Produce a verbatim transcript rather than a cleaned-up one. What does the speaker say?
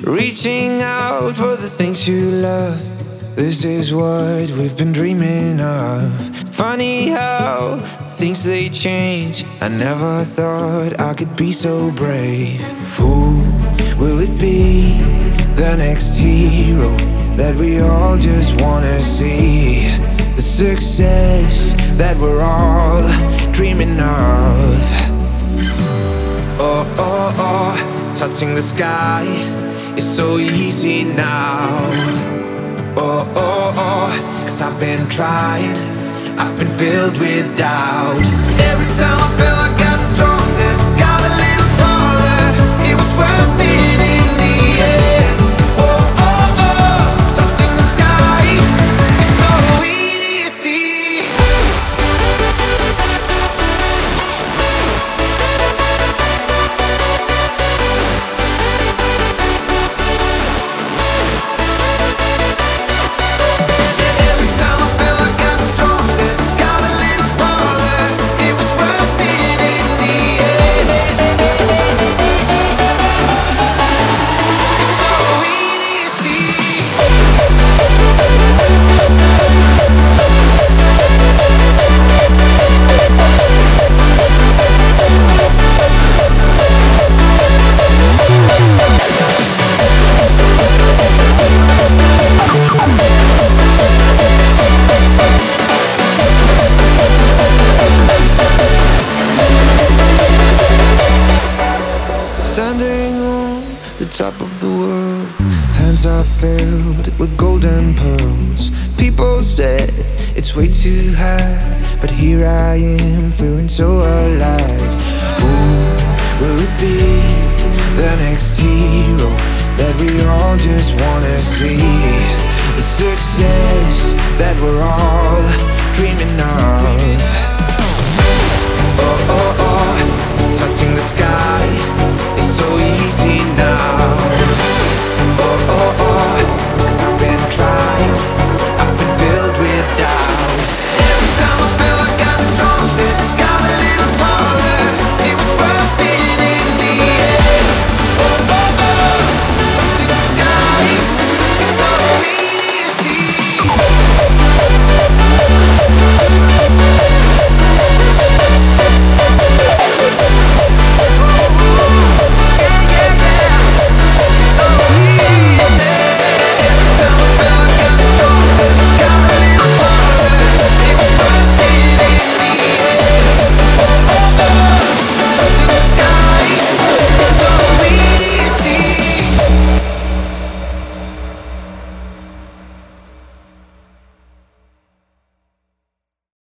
Reaching out for the things you love. This is what we've been dreaming of. Funny how things they change. I never thought I could be so brave. Who will it be? The next hero that we all just wanna see. The success that we're all dreaming of. Oh, oh, oh, touching the sky is so easy now. Oh, oh, oh, cause I've been trying, I've been filled with doubt. Every time I felt I got stronger, got a little taller, it was worth it in the end. Oh, oh, oh, touching the sky is so easy. Every time I felt I got stronger, got a little taller, it was worth it in the end. It's so easy. Standing on the top of the world, hands are filled with golden pearls. People said it's way too high, but here I am feeling so alive. Who will it be? The next hero that we all just wanna see. The success that we're all dreaming of.